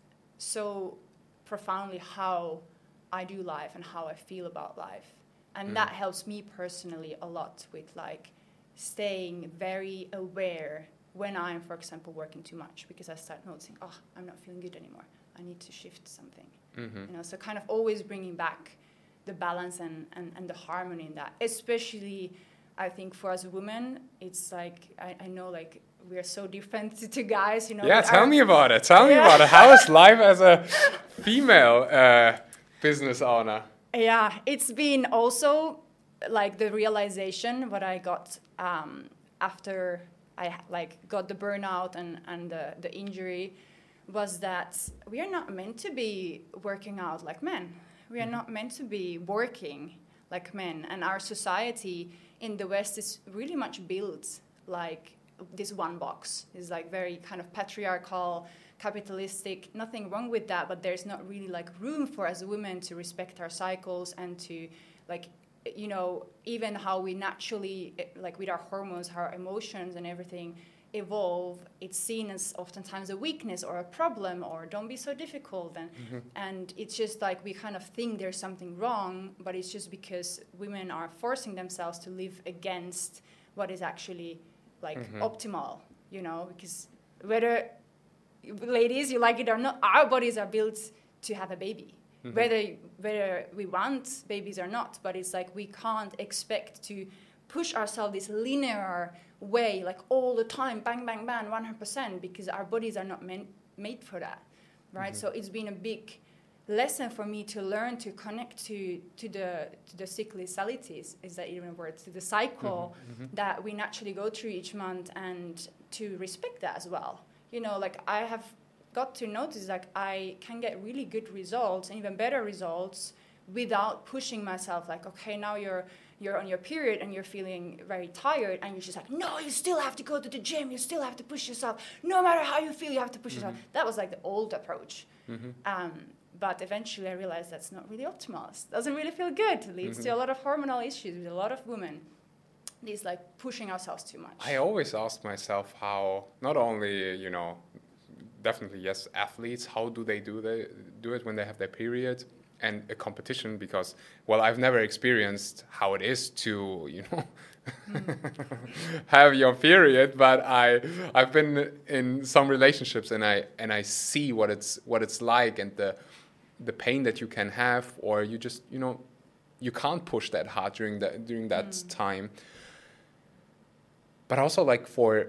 so profoundly how I do life and how I feel about life. And mm. that helps me personally a lot with like staying very aware when I'm, for example, working too much, because I start noticing, oh, I'm not feeling good anymore. I need to shift something. Mm-hmm. You know, so kind of always bringing back the balance and, and, and the harmony in that. Especially, I think for us women, it's like, I, I know like we are so different to, to guys, you know. Yeah, tell me about it. Tell yeah. me about it. How is life as a female uh, business owner? Yeah, it's been also like the realization what I got um, after I like got the burnout and, and the, the injury was that we are not meant to be working out like men. We are not meant to be working like men. And our society in the West is really much built like this one box. It's like very kind of patriarchal, capitalistic, nothing wrong with that, but there's not really like room for us women to respect our cycles and to like, you know, even how we naturally, like with our hormones, our emotions and everything, evolve, it's seen as oftentimes a weakness or a problem or don't be so difficult, and mm-hmm. and it's just like we kind of think there's something wrong, but it's just because women are forcing themselves to live against what is actually like mm-hmm. optimal, you know, because whether ladies you like it or not, our bodies are built to have a baby, mm-hmm. whether whether we want babies or not, but it's like we can't expect to push ourselves this linear way, like all the time, bang, bang, bang, one hundred percent, because our bodies are not meant, made for that, right? Mm-hmm. So it's been a big lesson for me to learn to connect to to the to the cyclicalities, is that even a word, to the cycle mm-hmm. Mm-hmm. that we naturally go through each month, and to respect that as well. You know, like I have got to notice like I can get really good results and even better results without pushing myself like, okay, now you're you're on your period and you're feeling very tired and you're just like, no, you still have to go to the gym, you still have to push yourself. No matter how you feel, you have to push mm-hmm. yourself. That was like the old approach. Mm-hmm. Um, but eventually I realized that's not really optimal. It doesn't really feel good. It leads mm-hmm. to a lot of hormonal issues with a lot of women. These like pushing ourselves too much. I always ask myself how, not only, you know, definitely yes, athletes, how do they do, they, do it when they have their period? And a competition, because, well, I've never experienced how it is to, you know, have your period, but I I've been in some relationships and I and I see what it's what it's like and the the pain that you can have, or you just you know you can't push that hard during that during that mm. time. But also like for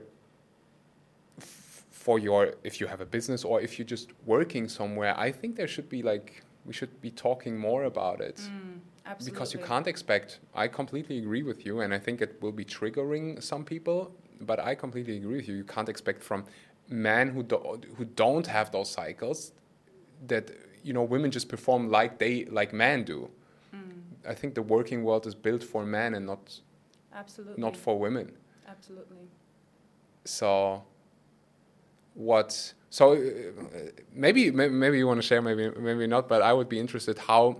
for your if you have a business or if you're just working somewhere, I think there should be like we should be talking more about it. Mm. Absolutely. Because you can't expect, I completely agree with you, and I think it will be triggering some people, but I completely agree with you. You can't expect from men who, do, who don't have those cycles that, you know, women just perform like they like men do. Mm. I think the working world is built for men and not, Absolutely. not for women. Absolutely. So what, so uh, maybe, maybe you want to share, maybe, maybe not, but I would be interested how,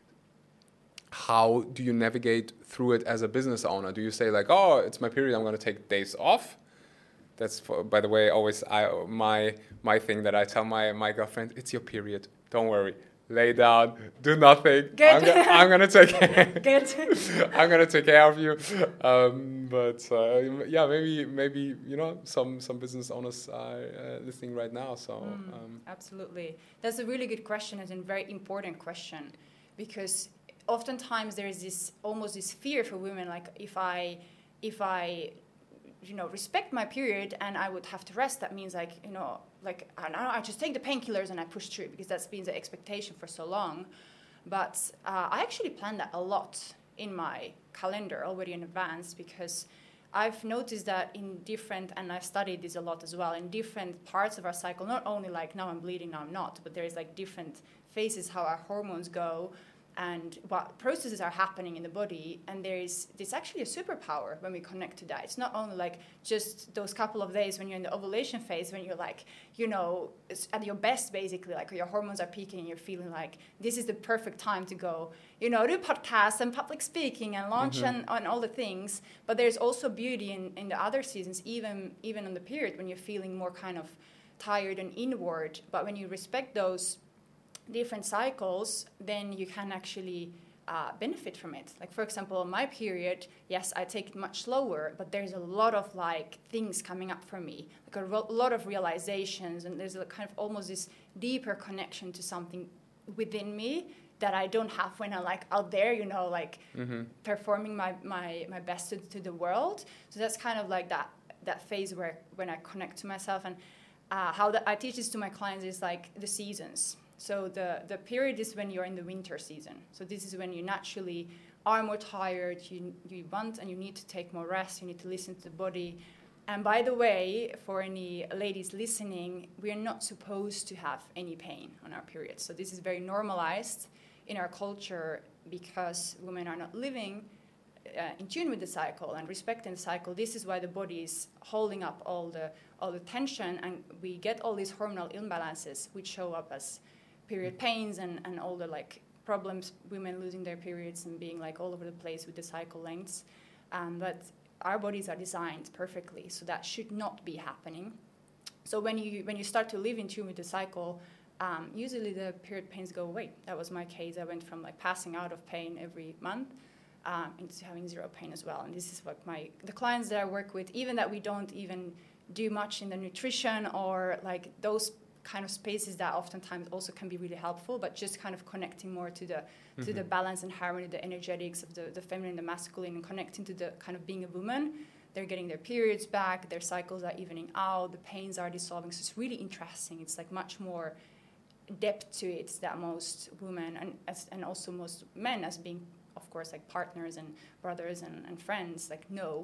How do you navigate through it as a business owner? Do you say like, oh, it's my period, I'm going to take days off? That's, for, by the way, always I, my my thing that I tell my, my girlfriend, it's your period. Don't worry. Lay down. Do nothing. Good. I'm, go- I'm going to take care. Good. I'm going to take care of you. Um, but uh, yeah, maybe, maybe you know, some, some business owners are uh, listening right now. So mm, um, Absolutely. That's a really good question and a very important question, because oftentimes there is this almost this fear for women, like if I, if I, you know, respect my period and I would have to rest, that means like, you know, like I don't know, I just take the painkillers and I push through because that's been the expectation for so long. But uh, I actually plan that a lot in my calendar already in advance, because I've noticed that in different, and I've studied this a lot as well, in different parts of our cycle, not only like now I'm bleeding, now I'm not, but there's like different phases how our hormones go and what processes are happening in the body, and there is this actually a superpower when we connect to that. It's not only like just those couple of days when you're in the ovulation phase, when you're like, you know, it's at your best basically, like your hormones are peaking and you're feeling like this is the perfect time to go, you know, do podcasts and public speaking and launch mm-hmm. and, and all the things. But there's also beauty in, in the other seasons, even even on the period when you're feeling more kind of tired and inward. But when you respect those different cycles, then you can actually uh, benefit from it. Like, for example, my period, yes, I take it much slower, but there's a lot of like things coming up for me, like a ro- lot of realizations, and there's a kind of almost this deeper connection to something within me that I don't have when I'm like out there, you know, like mm-hmm. performing my, my, my best to, to the world. So that's kind of like that that phase where when I connect to myself. And uh, how the, I teach this to my clients is like the seasons. So the, the period is when you're in the winter season. So this is when you naturally are more tired, you you want and you need to take more rest, you need to listen to the body. And by the way, for any ladies listening, we are not supposed to have any pain on our periods. So this is very normalized in our culture because women are not living uh, in tune with the cycle and respecting the cycle. This is why the body is holding up all the all the tension, and we get all these hormonal imbalances which show up as period pains and, and all the like problems, women losing their periods and being like all over the place with the cycle lengths. Um, but our bodies are designed perfectly, so that should not be happening. So when you when you start to live in tune with the cycle, um, usually the period pains go away. That was my case. I went from like passing out of pain every month um, into having zero pain as well. And this is what my the clients that I work with, even that we don't even do much in the nutrition or like those kind of spaces that oftentimes also can be really helpful, but just kind of connecting more to the mm-hmm. to the balance and harmony, the energetics of the, the feminine and the masculine, and connecting to the kind of being a woman. They're getting their periods back, their cycles are evening out, the pains are dissolving. So it's really interesting. It's like much more depth to it that most women and as, and also most men, as being, of course, like partners and brothers and, and friends, like know.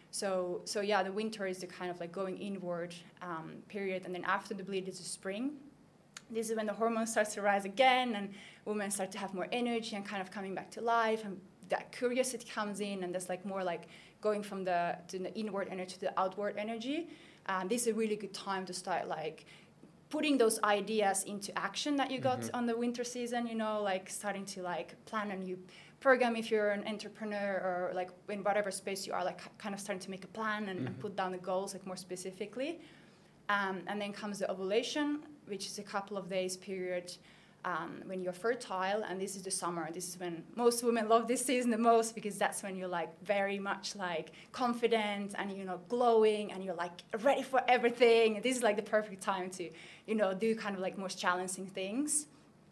So, so yeah, the winter is the kind of like going inward um, period, and then after the bleed is the spring. This is when the hormones start to rise again, and women start to have more energy and kind of coming back to life, and that curiosity comes in, and there's like more like going from the to the inward energy to the outward energy. Um, this is a really good time to start like putting those ideas into action that you got mm-hmm. on the winter season. You know, like starting to like plan a new program if you're an entrepreneur, or like in whatever space you are, like kind of starting to make a plan and, mm-hmm. and put down the goals like more specifically. Um, and then comes the ovulation, which is a couple of days period. Um, when you're fertile, and this is the summer, this is when most women love this season the most, because that's when you're like very much like confident and, you know, glowing, and you're like ready for everything. This is like the perfect time to, you know, do kind of like most challenging things,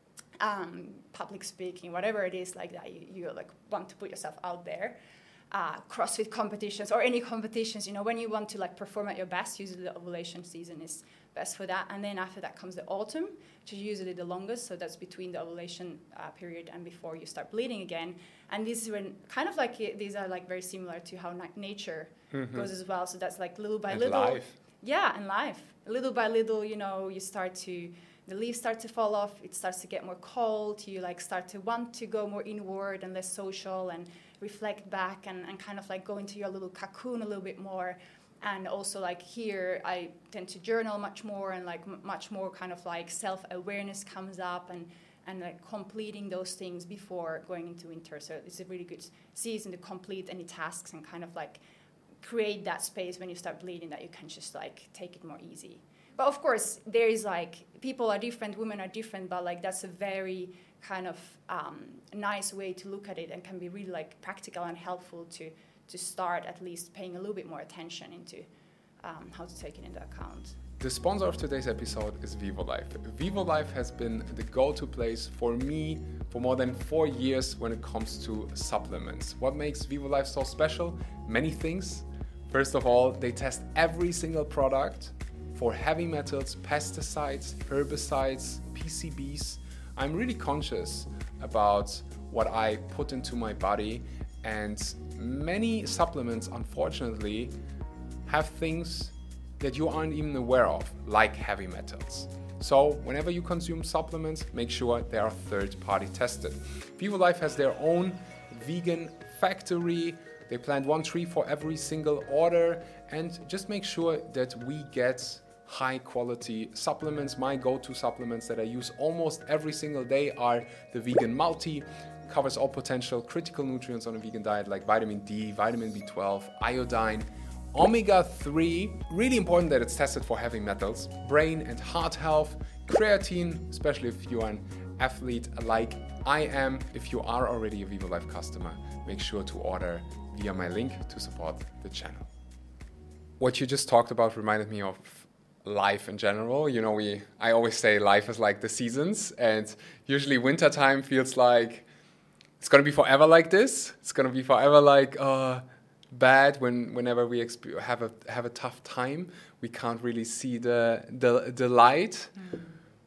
um, public speaking, whatever it is like that. You, you like want to put yourself out there. Uh, CrossFit competitions or any competitions, you know, when you want to like perform at your best, usually the ovulation season is best for that. And then after that comes the autumn, which is usually the longest. So that's between the ovulation uh, period and before you start bleeding again. And this is when kind of like it, these are like very similar to how na- nature mm-hmm. goes as well. So that's like little by and little. Life. Yeah, and life. Little by little, you know, you start to, the leaves start to fall off. It starts to get more cold. You like start to want to go more inward and less social and reflect back and, and kind of like go into your little cocoon a little bit more. And also like here, I tend to journal much more, and like m- much more kind of like self-awareness comes up, and, and like completing those things before going into winter. So it's a really good season to complete any tasks and kind of like create that space when you start bleeding that you can just like take it more easy. But of course, there is like, people are different, women are different, but like that's a very kind of um, nice way to look at it, and can be really like practical and helpful to to start at least paying a little bit more attention into um, how to take it into account. The sponsor of today's episode is VivoLife. VivoLife has been the go-to place for me for more than four years when it comes to supplements. What makes VivoLife so special? Many things. First of all, they test every single product for heavy metals, pesticides, herbicides, P C Bs. I'm really conscious about what I put into my body, and many supplements, unfortunately, have things that you aren't even aware of, like heavy metals. So whenever you consume supplements, make sure they are third-party tested. VivoLife has their own vegan factory. They plant one tree for every single order, and just make sure that we get high quality supplements. My go-to supplements that I use almost every single day are the Vegan Multi. Covers all potential critical nutrients on a vegan diet like vitamin D, vitamin B twelve, iodine, omega three. Really important that it's tested for heavy metals, brain and heart health, creatine, especially if you are an athlete like I am. If you are already a VivoLife customer, make sure to order via my link to support the channel. What you just talked about reminded me of life in general. You know, we I always say life is like the seasons, and usually wintertime feels like it's going to be forever like this. It's going to be forever like uh, bad when whenever we exp- have a have a tough time. We can't really see the the, the light. Mm.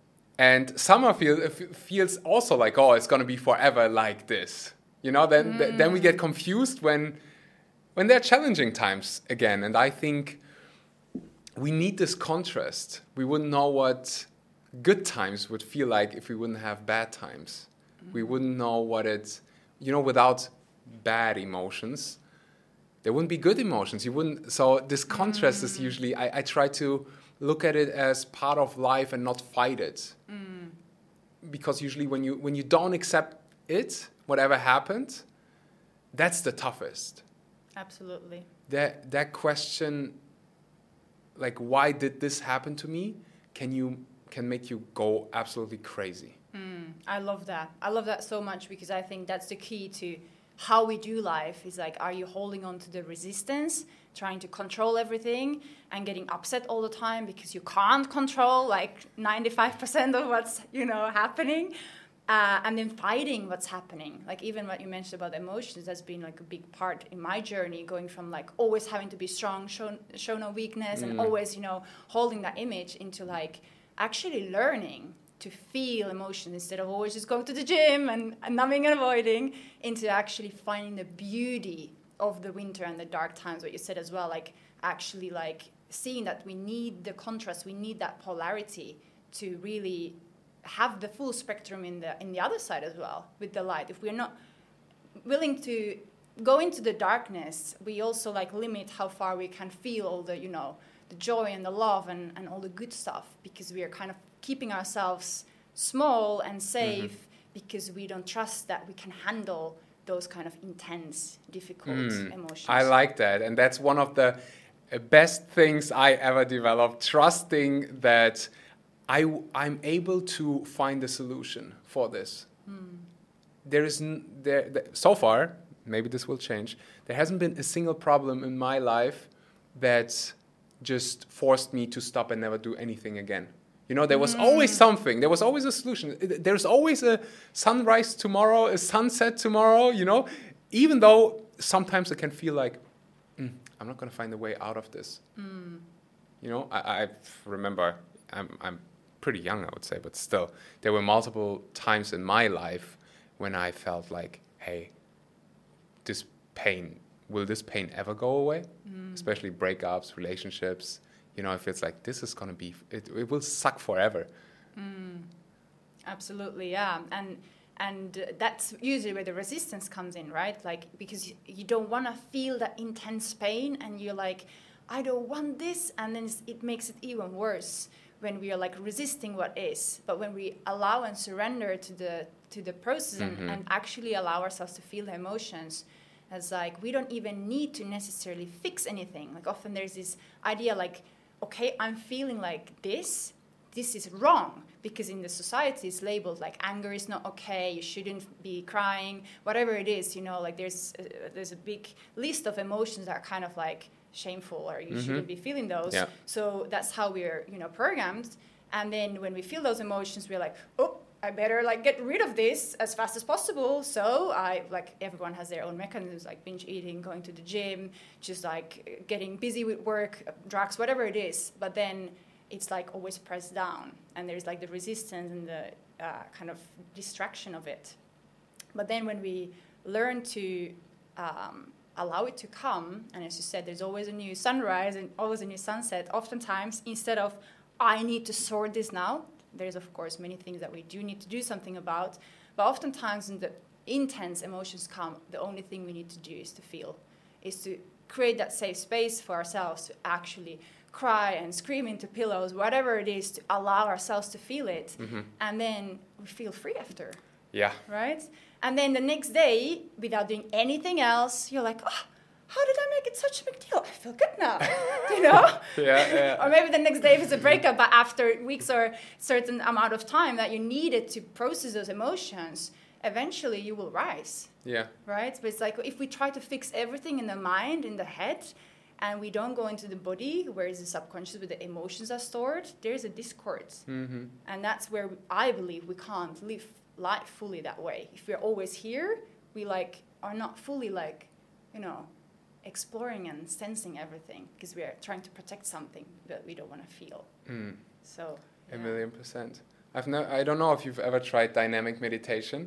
And summer feel, feels also like, oh, it's going to be forever like this. You know, then mm. th- then we get confused when when there are challenging times again. And I think we need this contrast. We wouldn't know what good times would feel like if we wouldn't have bad times. We wouldn't know what it's, you know, without bad emotions, there wouldn't be good emotions. You wouldn't. So this contrast mm. is usually, I, I try to look at it as part of life and not fight it. Mm. Because usually when you when you don't accept it, whatever happened, that's the toughest. Absolutely. That that question, like, why did this happen to me, can you can make you go absolutely crazy. Mm, I love that. I love that so much, because I think that's the key to how we do life. Is like, are you holding on to the resistance, trying to control everything and getting upset all the time because you can't control like ninety-five percent of what's, you know, happening, uh, and then fighting what's happening. Like even what you mentioned about emotions, that's been like a big part in my journey, going from like always having to be strong, show, show no weakness, mm. and always, you know, holding that image, into like actually learning to feel emotion instead of always just going to the gym and, and numbing and avoiding, into actually finding the beauty of the winter and the dark times, what you said as well, like actually like seeing that we need the contrast, we need that polarity to really have the full spectrum in the in the other side as well with the light. If we're not willing to go into the darkness, we also like limit how far we can feel all the, you know, the joy and the love and, and all the good stuff, because we are kind of keeping ourselves small and safe, mm-hmm. because we don't trust that we can handle those kind of intense, difficult mm, emotions. I like that. And that's one of the best things I ever developed, trusting that I, I'm able to find a solution for this. Mm. There is n- there, there so far, maybe this will change, there hasn't been a single problem in my life that just forced me to stop and never do anything again. You know, there was mm. always something. There was always a solution. There's always a sunrise tomorrow, a sunset tomorrow, you know, even though sometimes it can feel like, mm, I'm not going to find a way out of this. Mm. You know, I, I remember, I'm, I'm pretty young, I would say, but still, there were multiple times in my life when I felt like, hey, this pain, will this pain ever go away? Mm. Especially breakups, relationships. You know, if it's like, this is going to be, it, it will suck forever. Mm. Absolutely, yeah. And and that's usually where the resistance comes in, right? Like, because you don't want to feel that intense pain, and you're like, I don't want this, and then it makes it even worse when we are like resisting what is. But when we allow and surrender to the to the process mm-hmm. and, and actually allow ourselves to feel the emotions, as like we don't even need to necessarily fix anything. Like often there's this idea like, okay, I'm feeling like this, this is wrong, because in the society it's labeled like anger is not okay, you shouldn't be crying, whatever it is, you know, like there's a, there's a big list of emotions that are kind of like shameful, or you mm-hmm. shouldn't be feeling those. Yeah. So that's how we're, you know, programmed. And then when we feel those emotions, we're like, oh, I better like get rid of this as fast as possible. So I like everyone has their own mechanisms, like binge eating, going to the gym, just like getting busy with work, drugs, whatever it is. But then it's like always pressed down, and there's like the resistance and the uh, kind of distraction of it. But then when we learn to um, allow it to come, and as you said, there's always a new sunrise and always a new sunset. Oftentimes, instead of I need to sort this now, there's of course many things that we do need to do something about, but oftentimes when the intense emotions come, the only thing we need to do is to feel, is to create that safe space for ourselves to actually cry and scream into pillows, whatever it is, to allow ourselves to feel it, mm-hmm. and then we feel free after. Yeah. Right? And then the next day, without doing anything else, you're like, oh, how did I make it such a big deal? I feel good now, you know? yeah, yeah. Or maybe the next day is a breakup, but after weeks or certain amount of time that you needed to process those emotions, eventually you will rise. Yeah. Right? But it's like if we try to fix everything in the mind, in the head, and we don't go into the body, where is the subconscious, where the emotions are stored, there's a discord. Mm-hmm. And that's where I believe we can't live life fully that way. If we're always here, we like are not fully like, you know, exploring and sensing everything, because we are trying to protect something that we don't want to feel. Mm. So yeah. A million percent. I've no, I don't know if you've ever tried dynamic meditation.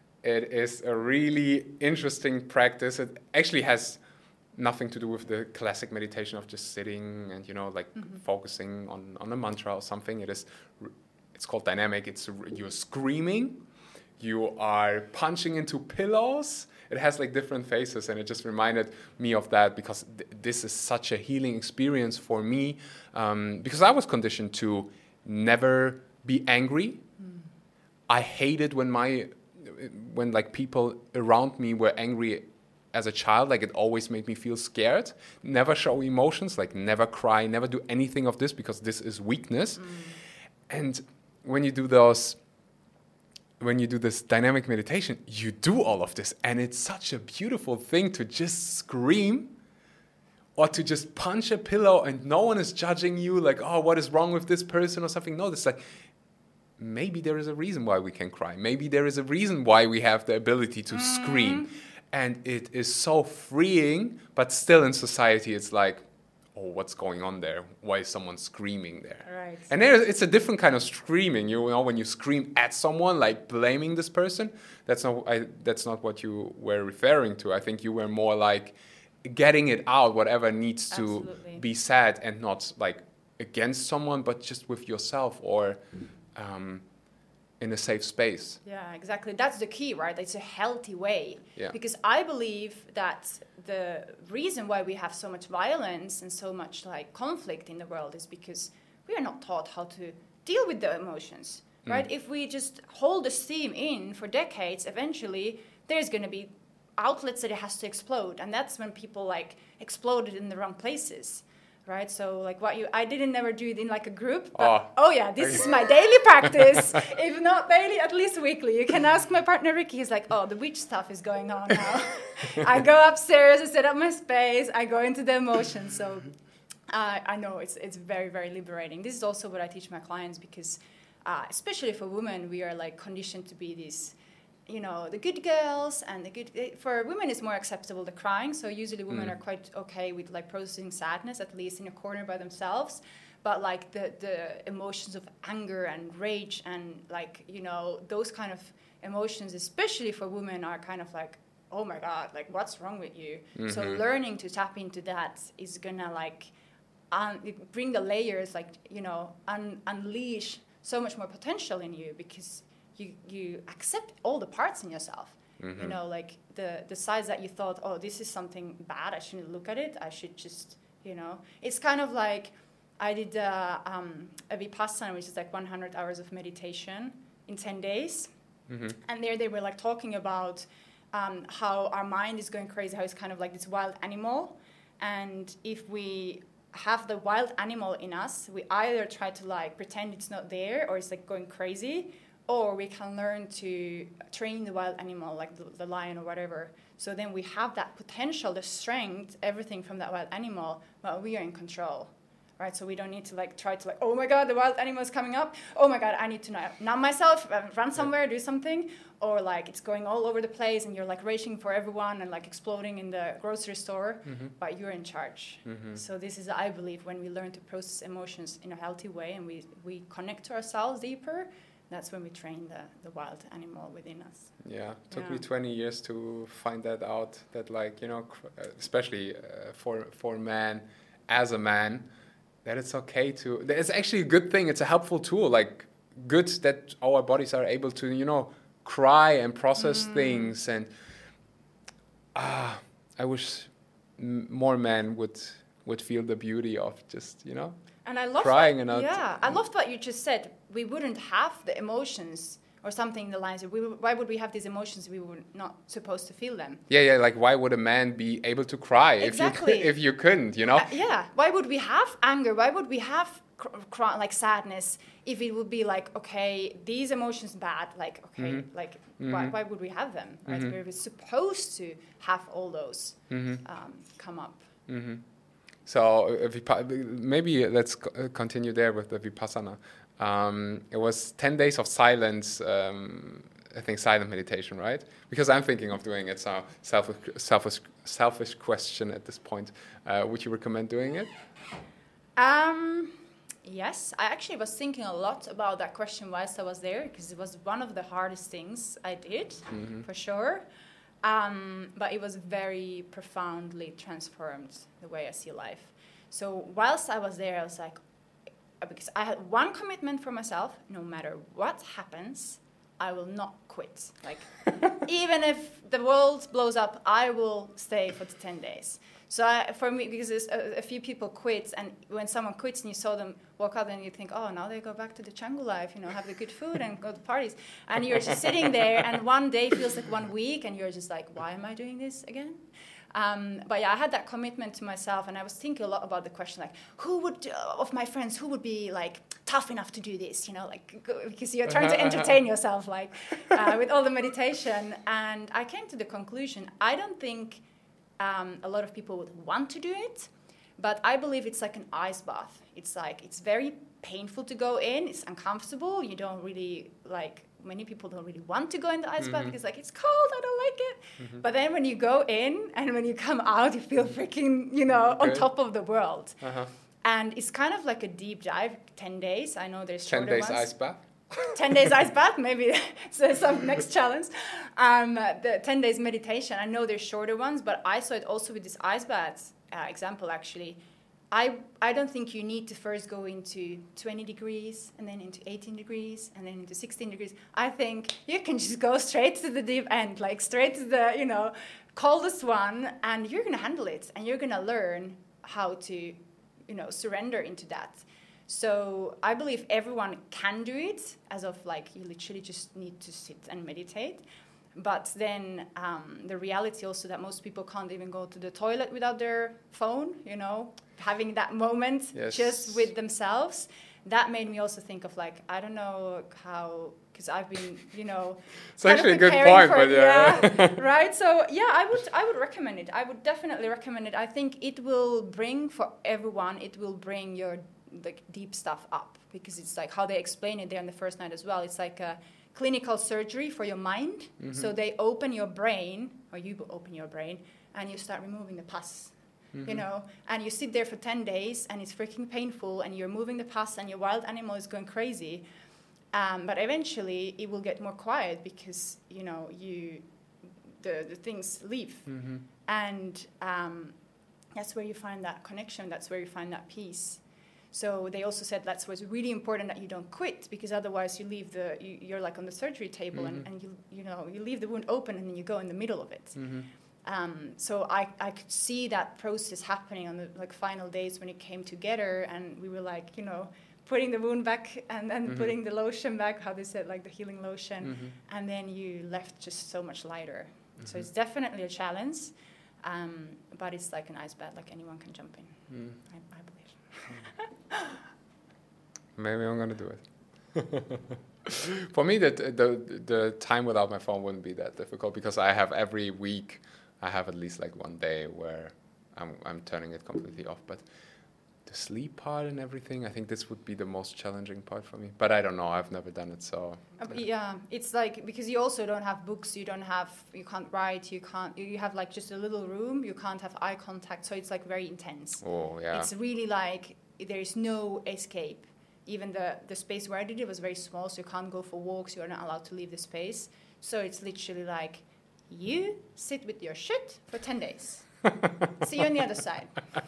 It is a really interesting practice. It actually has nothing to do with the classic meditation of just sitting and, you know, like mm-hmm. focusing on, on a mantra or something. It is, it's called dynamic. It's you're screaming, you are punching into pillows. It has like different phases, and it just reminded me of that, because th- this is such a healing experience for me, um, because I was conditioned to never be angry. Mm. I hated when my when like people around me were angry as a child. Like it always made me feel scared. Never show emotions, like never cry, never do anything of this, because this is weakness. Mm. And when you do those when you do this dynamic meditation, you do all of this. And it's such a beautiful thing to just scream or to just punch a pillow and no one is judging you like, oh, what is wrong with this person or something. No, it's like, maybe there is a reason why we can cry. Maybe there is a reason why we have the ability to mm-hmm. scream. And it is so freeing, but still in society, it's like, oh, what's going on there? Why is someone screaming there? Right. And there, it's a different kind of screaming. You know, when you scream at someone, like blaming this person, that's not I, that's not what you were referring to. I think you were more like getting it out, whatever needs to Absolutely. Be said, and not like against someone, but just with yourself or um, in a safe space. Yeah, exactly. That's the key, right? It's a healthy way. Yeah. Because I believe that the reason why we have so much violence and so much like conflict in the world is because we are not taught how to deal with the emotions, right? Mm. If we just hold the steam in for decades, eventually there's going to be outlets that it has to explode. And that's when people like exploded in the wrong places, right? So like what you, I didn't never do it in like a group, but Oh, oh yeah, this is my daily practice. If not daily, at least weekly. You can ask my partner Ricky. He's like, oh, the witch stuff is going on now. I go upstairs, I set up my space, I go into the emotions. So uh, I know it's it's very, very liberating. This is also what I teach my clients because, uh, especially for women, we are like conditioned to be these, you know, the good girls, and the good, for women it's more acceptable the crying, so usually women mm. are quite okay with like processing sadness, at least in a corner by themselves, but like the the emotions of anger and rage and like, you know, those kind of emotions, especially for women, are kind of like, oh my god, like what's wrong with you? Mm-hmm. So learning to tap into that is gonna like un- bring the layers, like, you know, un- unleash so much more potential in you, because You, you accept all the parts in yourself, mm-hmm. you know, like the, the sides that you thought, oh, this is something bad, I shouldn't look at it, I should just, you know. It's kind of like I did uh, um, a Vipassana, which is like one hundred hours of meditation in ten days. Mm-hmm. And there they were like talking about um, how our mind is going crazy, how it's kind of like this wild animal. And if we have the wild animal in us, we either try to like pretend it's not there or it's like going crazy, or we can learn to train the wild animal, like the, the lion or whatever. So then we have that potential, the strength, everything from that wild animal, but we are in control, right? So we don't need to like try to like, oh my God, the wild animal is coming up. Oh my God, I need to numb myself, run somewhere, do something. Or like it's going all over the place and you're like racing for everyone and like exploding in the grocery store, mm-hmm. but you're in charge. Mm-hmm. So this is, I believe, when we learn to process emotions in a healthy way and we, we connect to ourselves deeper, that's when we train the, the wild animal within us. Yeah, it took yeah. me twenty years to find that out, that like, you know, especially uh, for for man, as a man, that it's okay to, it's actually a good thing, it's a helpful tool, like good that our bodies are able to, you know, cry and process mm. things. And ah, I wish m- more men would would feel the beauty of just, you know, and I love crying what, and not, yeah, I loved what you just said. We wouldn't have the emotions or something in the lines of, we, why would we have these emotions if we were not supposed to feel them? Yeah, yeah, like why would a man be able to cry exactly. if you if you couldn't, you know? Uh, yeah, why would we have anger? Why would we have cr- cr- like sadness if it would be like, okay, these emotions bad, like, okay, mm-hmm. like mm-hmm. why, why would we have them? Right? Mm-hmm. We're supposed to have all those mm-hmm. um, come up. Mm-hmm. So uh, maybe let's continue there with the Vipassana. Um, it was ten days of silence, um, I think silent meditation, right? Because I'm thinking of doing it, so selfish, selfish, selfish question at this point. Uh, would you recommend doing it? Um, yes, I actually was thinking a lot about that question whilst I was there, because it was one of the hardest things I did, mm-hmm. for sure. Um, but it was very profoundly transformed the way I see life. So whilst I was there, I was like, because I had one commitment for myself, no matter what happens, I will not quit. Like, even if the world blows up, I will stay for the ten days. So I, for me, because a, a few people quit, and when someone quits and you saw them walk out, and you think, oh, now they go back to the jungle life, you know, have the good food and go to parties. And you're just sitting there, and one day feels like one week, and you're just like, why am I doing this again? Um, but yeah, I had that commitment to myself, and I was thinking a lot about the question, like, who would, uh, of my friends, who would be, like, tough enough to do this, you know, like, go, because you're trying to entertain yourself, like, uh, with all the meditation. And I came to the conclusion, I don't think um, a lot of people would want to do it, but I believe it's like an ice bath. It's like, it's very painful to go in, it's uncomfortable, you don't really, like, many people don't really want to go in the ice mm-hmm. bath because like it's cold, I don't like it. Mm-hmm. But then when you go in and when you come out, you feel freaking, you know, okay. on top of the world. Uh-huh. And it's kind of like a deep dive, ten days. I know there's shorter ones. ten days ice bath? ten days ice bath, maybe so some next challenge. Um, the ten days meditation, I know there's shorter ones, but I saw it also with this ice bath uh, example actually. I, I don't think you need to first go into twenty degrees and then into eighteen degrees and then into sixteen degrees. I think you can just go straight to the deep end, like straight to the, you know, coldest one, and you're going to handle it, and you're going to learn how to, you know, surrender into that. So I believe everyone can do it, as of like you literally just need to sit and meditate. But then um, the reality also that most people can't even go to the toilet without their phone, you know, having that moment yes. just with themselves. That made me also think of like, I don't know how, because I've been, you know, it's actually a good point, but yeah. yeah right. So yeah, I would I would recommend it. I would definitely recommend it. I think it will bring for everyone. It will bring your like deep stuff up, because it's like how they explain it there on the first night as well. It's like a clinical surgery for your mind. Mm-hmm. So they open your brain, or you open your brain, and you start removing the pus. Mm-hmm. You know, and you sit there for ten days, and it's freaking painful, and you're moving the pus, and your wild animal is going crazy. Um, but eventually, it will get more quiet because you know you, the the things leave, mm-hmm. and um, that's where you find that connection. That's where you find that peace. So they also said that's what's really important, that you don't quit, because otherwise you leave the you, you're like on the surgery table, mm-hmm. and, and you you know you leave the wound open, and then you go in the middle of it. Mm-hmm. Um, so I, I could see that process happening on the like final days when it came together, and we were like, you know, putting the wound back and then mm-hmm. putting the lotion back, how they said, like the healing lotion, mm-hmm. and then you left just so much lighter. Mm-hmm. So it's definitely a challenge, um, but it's like an ice bath, like anyone can jump in, mm. I, I believe. Maybe I'm gonna do it. For me, the, the the time without my phone wouldn't be that difficult, because I have every week, I have at least like one day where I'm I'm turning it completely off. But the sleep part and everything, I think this would be the most challenging part for me. But I don't know, I've never done it, so. Uh, yeah, it's like, because you also don't have books, you don't have, you can't write, you can't, you have like just a little room, you can't have eye contact, so it's like very intense. Oh, yeah. It's really like, there is no escape. Even the, the space where I did it was very small, so you can't go for walks, you're not allowed to leave the space. So it's literally like, you sit with your shit for ten days. See you on the other side.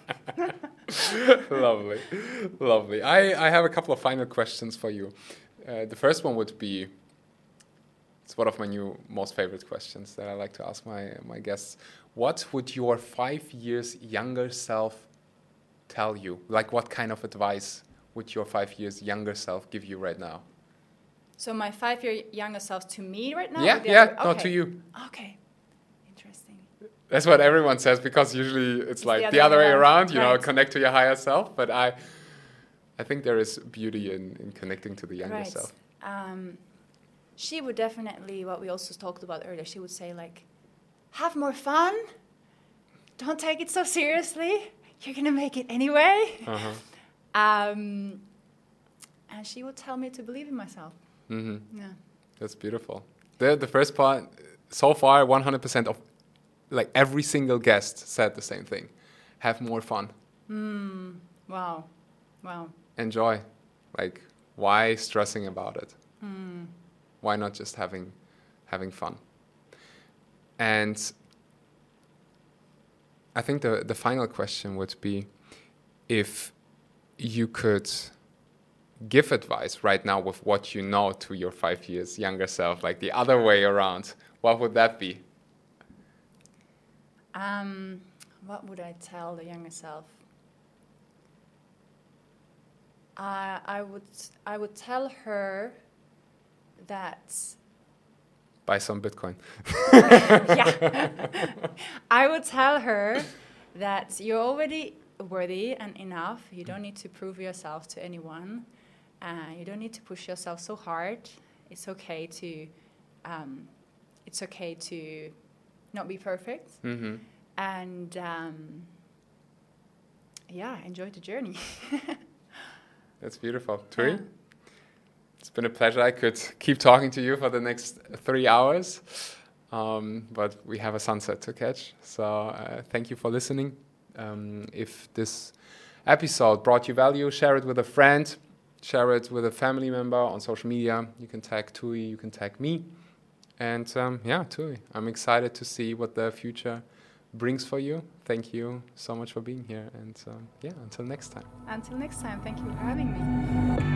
Lovely, lovely. I, I have a couple of final questions for you. Uh, the first one would be, it's one of my new most favorite questions that I like to ask my, my guests. What would your five years younger self tell you? Like, what kind of advice would your five years younger self give you right now? So my five-year younger self to me right now? Yeah, yeah, okay. Not to you. Okay, interesting. That's what everyone says, because usually it's, it's like the other, the other way around, around you right. know, connect to your higher self. But I I think there is beauty in, in connecting to the younger right. self. Um, she would definitely, what we also talked about earlier, she would say like, have more fun. Don't take it so seriously. You're going to make it anyway. Uh-huh. Um, and she would tell me to believe in myself. Mm-hmm. Yeah, that's beautiful. The the first part, so far, one hundred percent of, like every single guest said the same thing. Have more fun. Mm, wow, wow. Enjoy. Like, why stressing about it? Mm. Why not just having having fun? And I think the the final question would be, if you could give advice right now with what you know to your five years younger self, like the other way around, what would that be? Um, what would I tell the younger self? Uh, I would I would tell her that... Buy some Bitcoin. Yeah. I would tell her that you're already worthy and enough. You don't need to prove yourself to anyone. Uh, you don't need to push yourself so hard. It's okay to, um, it's okay to not be perfect. Mm-hmm. And um, yeah, enjoy the journey. That's beautiful. Tui, yeah. It's been a pleasure. I could keep talking to you for the next three hours, um, but we have a sunset to catch. So uh, thank you for listening. Um, if this episode brought you value, share it with a friend. Share it with a family member on social media. You can tag Tui, you can tag me. And um, yeah, Tui, I'm excited to see what the future brings for you. Thank you so much for being here. And um, yeah, until next time. Until next time, thank you for having me.